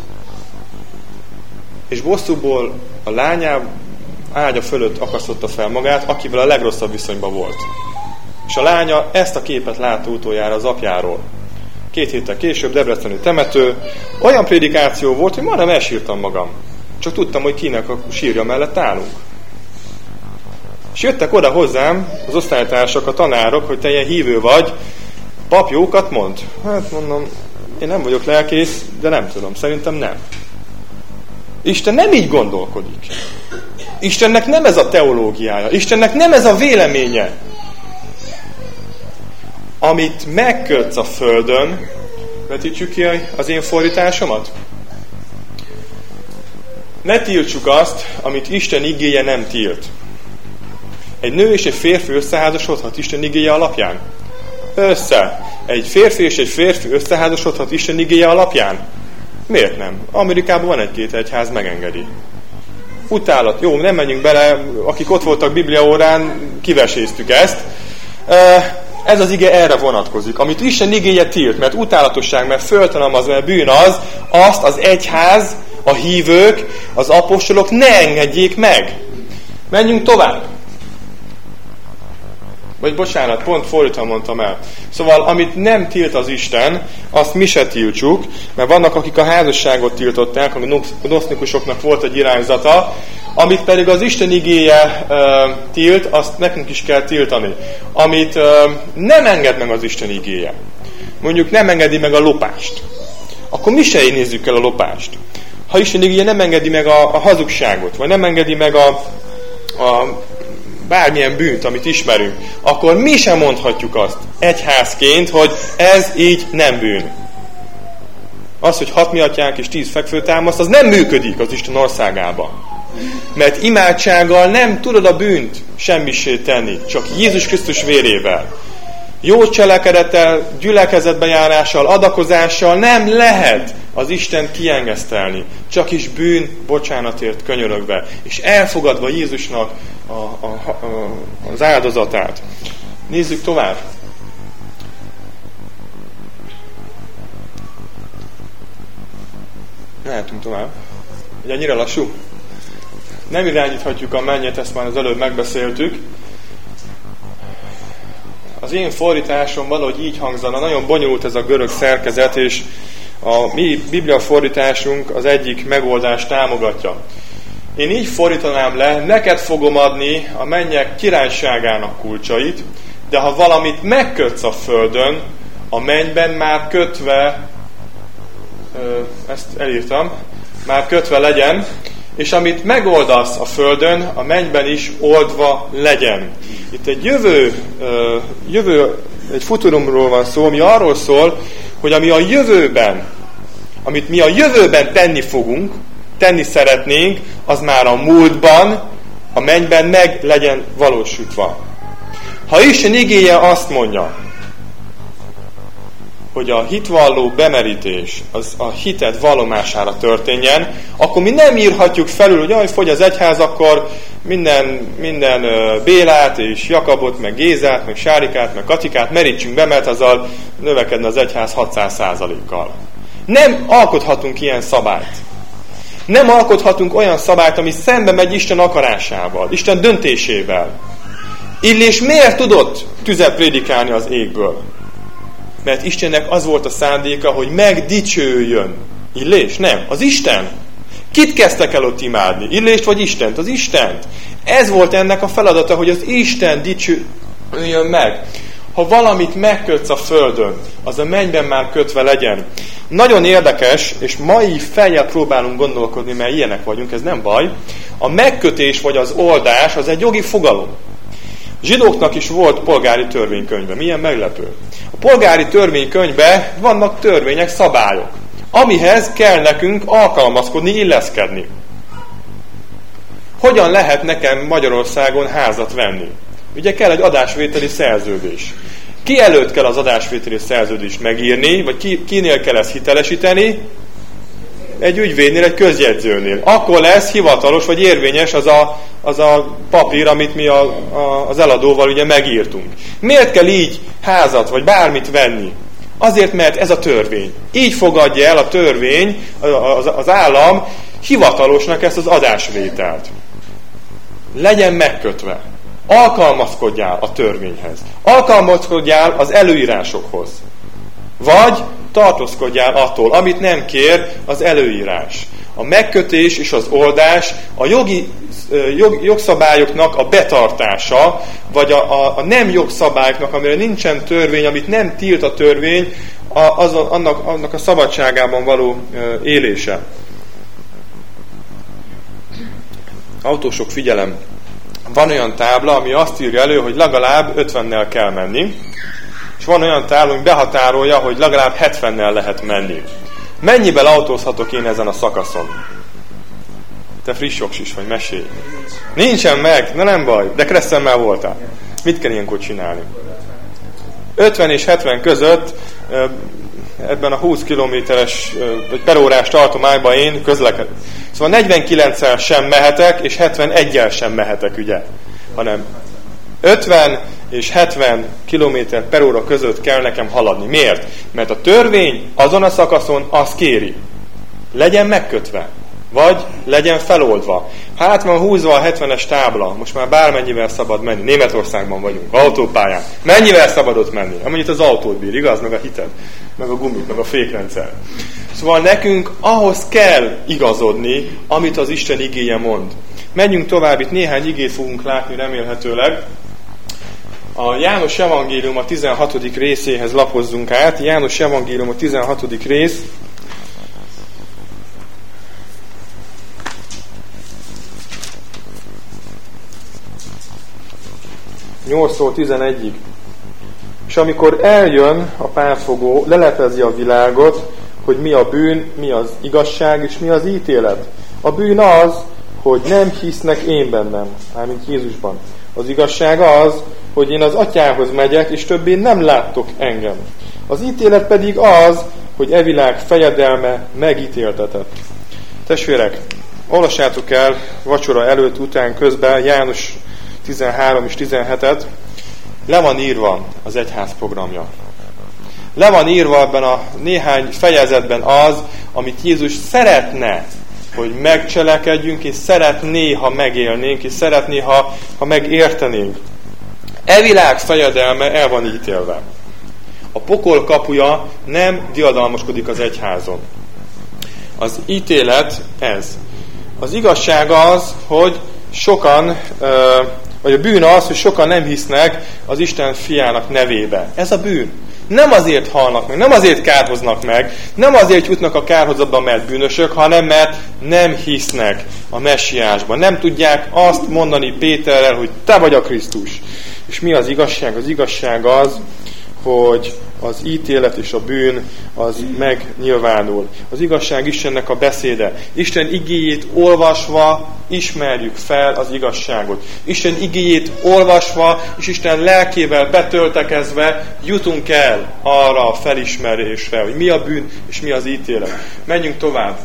és bosszúból a lányá ágya fölött akasztotta fel magát, akivel a legrosszabb viszonyban volt. És a lánya ezt a képet látta utoljára az apjáról. Két héttel később debreceni temető. Olyan prédikáció volt, hogy majdnem elsírtam magam. Csak tudtam, hogy kinek a sírja mellett állunk. És jöttek oda hozzám az osztálytársak, a tanárok, hogy te ilyen hívő vagy, pap jókat mond. Hát mondom, én nem vagyok lelkész, de nem tudom, szerintem nem. Isten nem így gondolkodik. Istennek nem ez a teológiája. Istennek nem ez a véleménye. Amit megkötsz a földön, vetítsük ki az én fordításomat? Ne tiltsuk azt, amit Isten igéje nem tilt. Egy nő és egy férfi összeházasodhat Isten igéje alapján? Össze. Egy férfi és egy férfi összeházasodhat Isten igéje alapján? Miért nem? Amerikában van egy-két egyház, megengedi. Utálat. Jó, nem menjünk bele, akik ott voltak bibliaórán, kiveséztük ezt. Ez az ige erre vonatkozik. Amit Isten igéje tilt, mert utálatosság, mert föltanalmaz, mert bűn az, azt az egyház, a hívők, az apostolok ne engedjék meg. Menjünk tovább. Vagy bocsánat, pont fordítva mondtam el. Szóval, amit nem tilt az Isten, azt mi se tiltsuk, mert vannak, akik a házasságot tiltották, a gnosztikusoknak volt egy irányzata, amit pedig az Isten igéje uh, tilt, azt nekünk is kell tiltani. Amit uh, nem enged meg az Isten igéje. Mondjuk nem engedi meg a lopást. Akkor mi se nézzük el a lopást. Ha Isten igéje nem engedi meg a, a hazugságot, vagy nem engedi meg a, a bármilyen bűnt, amit ismerünk, akkor mi sem mondhatjuk azt egyházként, hogy ez így nem bűn. Az, hogy hat mi atyánk és tíz fekvőtámaszt, az nem működik az Isten országában. Mert imádsággal nem tudod a bűnt semmissé tenni, csak Jézus Krisztus vérével. Jó cselekedettel, gyülekezetbejárással, adakozással nem lehet az Istent kiengesztelni. Csak is bűn, bocsánatért könyörögve, és elfogadva Jézusnak a, a, a, az áldozatát. Nézzük tovább. Mehetünk tovább. Ugye annyira lassú? Nem irányíthatjuk a mennyet, ezt már az előbb megbeszéltük. Az én fordításom valahogy így hangzana, nagyon bonyolult ez a görög szerkezet, és a mi Biblia fordításunk az egyik megoldást támogatja. Én így fordítanám le, neked fogom adni a mennyek királyságának kulcsait, de ha valamit megkötsz a földön, a mennyben már kötve, ezt elírtam, már kötve legyen, és amit megoldasz a földön, a mennyben is oldva legyen. Itt egy jövő, jövő egy futurumról van szó, ami arról szól, hogy ami a jövőben, amit mi a jövőben tenni fogunk, tenni szeretnénk, az már a múltban, a mennyben meg legyen valósítva. Ha Isten igéje azt mondja, hogy a hitvalló bemerítés az a hited vallomására történjen, akkor mi nem írhatjuk felül, hogy jaj, fogy az egyház, akkor minden, minden Bélát és Jakabot, meg Gézát, meg Sárikát, meg Katikát merítsünk be, mert azzal növekedne az egyház hatszáz százalékkal. Nem alkothatunk ilyen szabályt. Nem alkothatunk olyan szabályt, ami szembe megy Isten akarásával, Isten döntésével. Illés miért tudott tüzet prédikálni az égből? Mert Istennek az volt a szándéka, hogy megdicsőjön. Illés? Nem. Az Isten. Kit kezdtek el ott imádni? Illést vagy Istent? Az Istent. Ez volt ennek a feladata, hogy az Isten dicsőjön meg. Ha valamit megkötsz a földön, az a mennyben már kötve legyen. Nagyon érdekes, és mai fejjel próbálunk gondolkodni, mert ilyenek vagyunk, ez nem baj. A megkötés vagy az oldás az egy jogi fogalom. Zsidóknak is volt polgári törvénykönyve. Milyen meglepő. A polgári törvénykönyvben vannak törvények, szabályok, amihez kell nekünk alkalmazkodni, illeszkedni. Hogyan lehet nekem Magyarországon házat venni? Ugye kell egy adásvételi szerződés. Ki előtt kell az adásvételi szerződést megírni, vagy ki, kinél kell ezt hitelesíteni? Egy ügyvédnél, egy közjegyzőnél. Akkor lesz hivatalos, vagy érvényes az a, az a papír, amit mi a, a, az eladóval ugye megírtunk. Miért kell így házat, vagy bármit venni? Azért, mert ez a törvény. Így fogadja el a törvény, az, az állam hivatalosnak ezt az adásvételt. Legyen megkötve. Alkalmazkodjál a törvényhez. Alkalmazkodjál az előírásokhoz. Vagy tartózkodjál attól, amit nem kér az előírás. A megkötés és az oldás a jogi, jog, jogszabályoknak a betartása, vagy a, a, a nem jogszabályoknak, amire nincsen törvény, amit nem tilt a törvény, a, az, annak, annak a szabadságában való élése. Autósok, figyelem! Van olyan tábla, ami azt írja elő, hogy legalább ötvennel kell menni, és van olyan tábla, ami behatárolja, hogy legalább hetvennel lehet menni. Mennyivel autózhatok én ezen a szakaszon? Te friss jogsis vagy, mesélj. Nincsen meg, na nem baj, de Kresszemmel voltál. Mit kell ilyenkor csinálni? ötven és hetven között ebben a húsz kilométeres vagy per órás tartományban én közlekedem. Szóval negyvenkilenccel sem mehetek, és hetvenegyel sem mehetek, ugye? Hanem ötven és hetven kilométer per óra között kell nekem haladni. Miért? Mert a törvény azon a szakaszon azt kéri. Legyen megkötve. Vagy legyen feloldva. Hát van húzva a hetvenes tábla, most már bármennyivel szabad menni. Németországban vagyunk, autópályán. Mennyivel szabad ott menni? Amennyit az autót bír, igaz? Meg a hited, meg a gumit, meg a fékrendszer. Szóval nekünk ahhoz kell igazodni, amit az Isten igéje mond. Menjünk tovább, itt néhány igét fogunk látni remélhetőleg. A János evangélium a tizenhatodik részéhez lapozzunk át. János evangélium a tizenhatodik rész. nyolctól tizenegyig. És amikor eljön a pártfogó, lelepezi a világot, hogy mi a bűn, mi az igazság, és mi az ítélet. A bűn az, hogy nem hisznek én bennem, mármint Jézusban. Az igazság az, hogy én az Atyához megyek, és többé nem láttok engem. Az ítélet pedig az, hogy e világ fejedelme megítéltetett. Testvérek, olvassátok el vacsora előtt, után, közben János tizenhárom és tizenhetet, le van írva az egyház programja. Le van írva ebben a néhány fejezetben az, amit Jézus szeretne, hogy megcselekedjünk, és szeretné, ha megélnénk, és szeretné, ha, ha megértenénk. E világ fejedelme el van ítélve. A pokol kapuja nem diadalmaskodik az egyházon. Az ítélet ez. Az igazság az, hogy sokan, vagy a bűn az, hogy sokan nem hisznek az Isten fiának nevébe. Ez a bűn. Nem azért halnak meg, nem azért kárhoznak meg, nem azért jutnak a kárhozatba, mert bűnösök, hanem mert nem hisznek a messiásban. Nem tudják azt mondani Péterrel, hogy te vagy a Krisztus. És mi az igazság? Az igazság az, hogy az ítélet és a bűn az megnyilvánul. Az igazság Istennek a beszéde. Isten igéjét olvasva ismerjük fel az igazságot. Isten igéjét olvasva és Isten lelkével betöltekezve jutunk el arra a felismerésre, hogy mi a bűn és mi az ítélet. Menjünk tovább.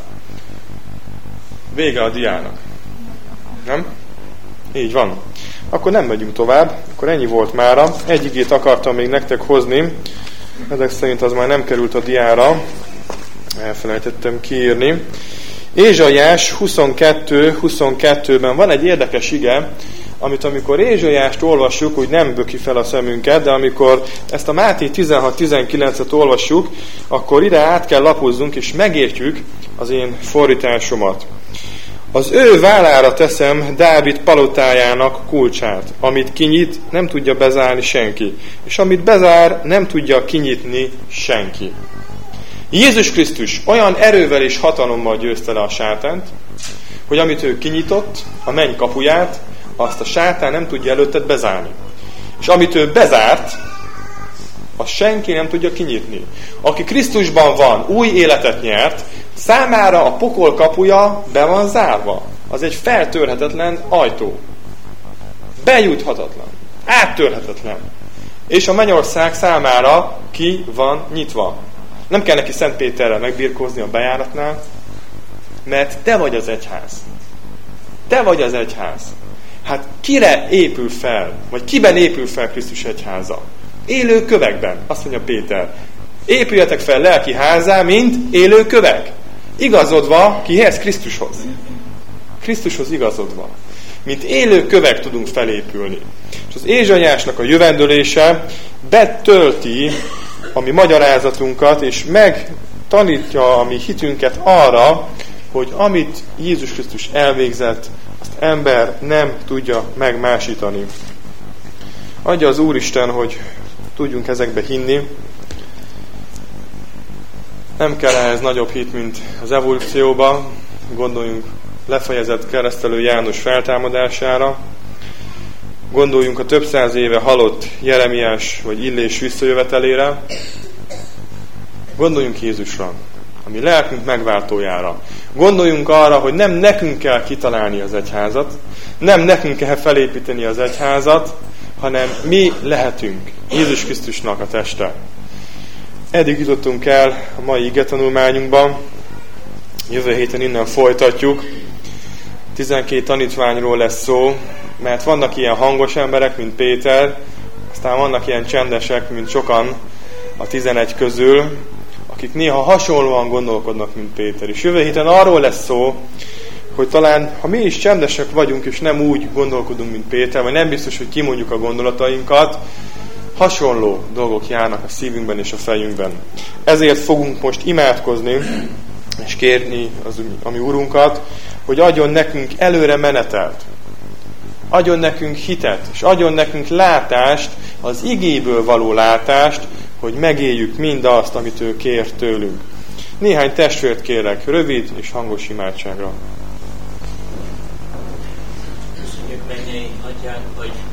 Vége a diának. Nem? Így van. Akkor nem megyünk tovább, akkor ennyi volt mára. Egy igét akartam még nektek hozni, ezek szerint az már nem került a diára, elfelejtettem kiírni. Ézsaiás huszonkettő huszonkettőben van egy érdekes ige, amit amikor Ézsaiást olvassuk, úgy nem böki fel a szemünket, de amikor ezt a Máté tizenhat tizenkilencet olvassuk, akkor ide át kell lapozzunk, és megértjük az én fordításomat. Az ő vállára teszem Dávid palotájának kulcsát, amit kinyit, nem tudja bezárni senki, és amit bezár, nem tudja kinyitni senki. Jézus Krisztus olyan erővel és hatalommal győzte le a sátánt, hogy amit ő kinyitott, a menny kapuját, azt a sátán nem tudja előtted bezárni. És amit ő bezárt, azt senki nem tudja kinyitni. Aki Krisztusban van, új életet nyert, számára a pokol kapuja be van zárva. Az egy feltörhetetlen ajtó. Bejuthatatlan. Áttörhetetlen. És a mennyország számára ki van nyitva. Nem kell neki Szent Péterrel megbirkózni a bejáratnál, mert te vagy az egyház. Te vagy az egyház. Hát kire épül fel, vagy kiben épül fel Krisztus egyháza? Élő kövekben, azt mondja Péter. Épüljetek fel lelki házá, mint élő kövek. Igazodva kihez? Krisztushoz. Krisztushoz igazodva. Mint élő kövek tudunk felépülni. És az Ézsaiásnak a jövendőlése betölti a mi magyarázatunkat, és megtanítja a mi hitünket arra, hogy amit Jézus Krisztus elvégzett, azt ember nem tudja megmásítani. Adja az Úristen, hogy tudjunk ezekbe hinni. Nem kell ehhez nagyobb hit, mint az evolúcióba. Gondoljunk lefejezett keresztelő János feltámadására. Gondoljunk a több száz éve halott Jeremiás vagy Illés visszajövetelére. Gondoljunk Jézusra, a mi lelkünk megváltójára. Gondoljunk arra, hogy nem nekünk kell kitalálni az egyházat, nem nekünk kell felépíteni az egyházat, hanem mi lehetünk Jézus Krisztusnak a teste. Eddig jutottunk el a mai igetanulmányunkban. Jövő héten innen folytatjuk. tizenkét tanítványról lesz szó, mert vannak ilyen hangos emberek, mint Péter, aztán vannak ilyen csendesek, mint sokan a tizenegy közül, akik néha hasonlóan gondolkodnak, mint Péter. És jövő héten arról lesz szó, hogy talán, ha mi is csendesek vagyunk, és nem úgy gondolkodunk, mint Péter, vagy nem biztos, hogy kimondjuk a gondolatainkat, hasonló dolgok járnak a szívünkben és a fejünkben. Ezért fogunk most imádkozni, és kérni az a mi Urunkat, hogy adjon nekünk előre menetelt. Adjon nekünk hitet, és adjon nekünk látást, az igéből való látást, hogy megéljük mindazt, amit ő kér tőlünk. Néhány testvért kérek, rövid és hangos imádságra. Köszönjük, mennyei Atyánk, hogy